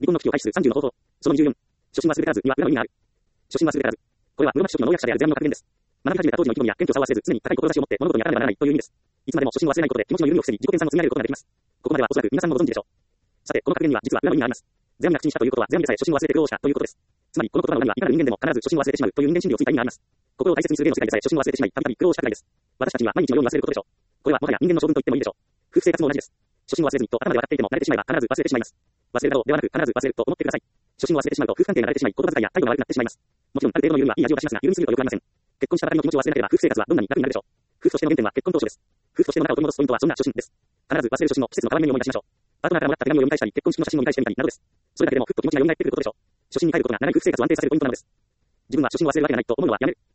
離婚の危機を回避する30の方法。その24。初心はすべてらずには裏の意味がある。初心はすべてらず。これは室町初期の農薬者である世阿弥の格言です。学び始めた当時の意気込みや謙虚さを忘れず、常に高い志を持って物事に当たらねばならないという意味です。いつまでも初心を忘れないことで気持ちの緩みを防ぎ、自己研鑽を積み上げることができます。ここまではおそらく皆さんもご存知でしょう。さて、この格言には実は裏の意味があります。世阿弥が口にしたということは、世阿弥でさえ初心を忘れて苦労したということです。つまり、この言葉の裏には、いかなる人間でも必ず初心を忘れてしまうという人間心理をついた意味があります。心を大切にする芸の世界でさえ初心を忘れてしまい、たびたび苦労したくらいです。私たちには毎日のように忘れることでしょう。これはもはや人間の性分と言ってもいいでしょう。夫婦生活も同じです。初心を忘れずにと頭で分かっていても慣れてしまえば必ず忘れてしまいます。忘れるだろうではなく必ず忘れると思ってください。初心を忘れてしまうと夫婦関係が慣れてしまい、言葉遣いや態度が悪くなってしまいます。もちろんある程度の緩みはいい味を出しますが、緩みすぎると良くありません。結婚したばかりの気持ちを忘れなければ夫婦生活はどんなに楽になるでしょう。夫婦としての原点は結婚当初です。夫婦としての仲を取り戻すポイントはそんな初心です。必ず忘れる初心の季節の変わり目に思い出しましょう。パートナーからもらった手紙を読み返したり、結婚式の写真を見返してみたりなどです。それだけでもふっと気持ちが蘇ってくることでしょう。初心に帰ることが長い夫婦生活を安定させるポイントなのです。自分は初心を忘れるわけがないと思うのはやめる。